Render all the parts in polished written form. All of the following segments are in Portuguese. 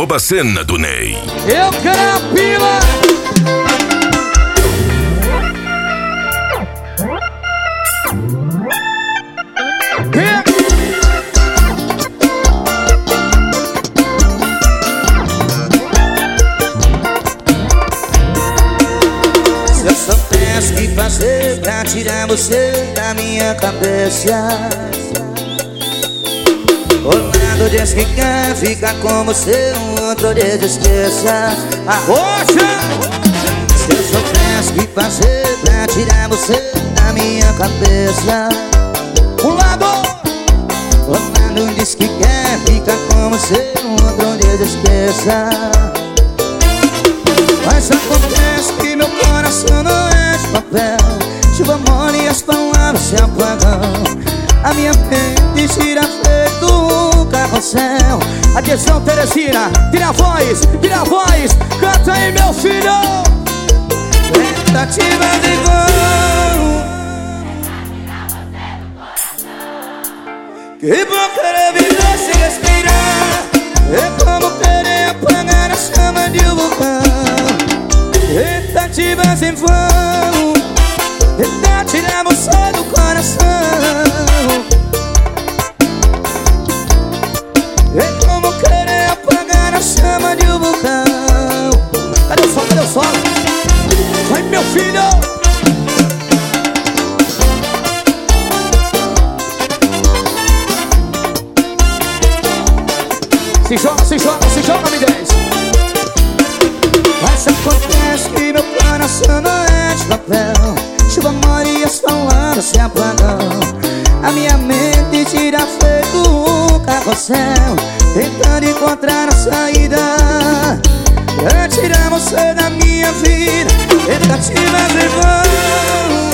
Rouba a cena do Ney. Eu quero a pila. Se eu soubesse o que fazer pra tirar você da minha cabeça, Orlando diz que quer ficar com você, um outro dia esqueça. Poxa! Se eu soubesse o que fazer pra tirar você da minha cabeça, Um lado. Orlando diz que quer ficar com você, um outro dia esqueça. Mas acontece que meu coração não é de papel, chuva mole e as palavras se apagam. A minha mente gira feito um carrossel. Atenção, Teresina, tira a voz, canta aí, meu filho. Tentativas em vão. Que bom querer viver sem respirar, é como querer apagar a chama de um vulcão. Tentativas em vão, tentar tirar você do coração. É como querer apagar a chama de um vulcão. Cadê o sol, cadê o sol? Vai, meu filho. Se joga, me desce. Mas acontece que meu coração não é de papel, chuva mole e as palavras se apagam. A minha mente gira feito um carrossel, tentando encontrar a saída pra tirar você da minha vida. Tentativas em vão.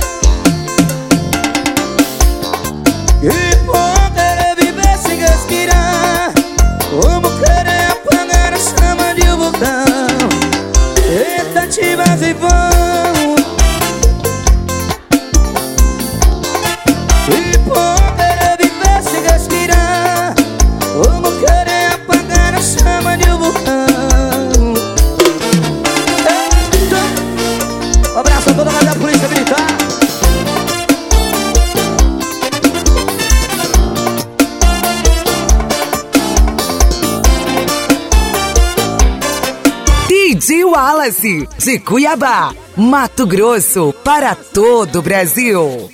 Que bom querer viver sem respirar, como querer apagar a chama de um vulcão. Tentativas em vão. Que bom querer viver sem respirar, como querer apagar a chama de um vulcão. Um abraço a toda a galera da Polícia Militar. DJ Wallace, de Cuiabá, Mato Grosso, para todo o Brasil.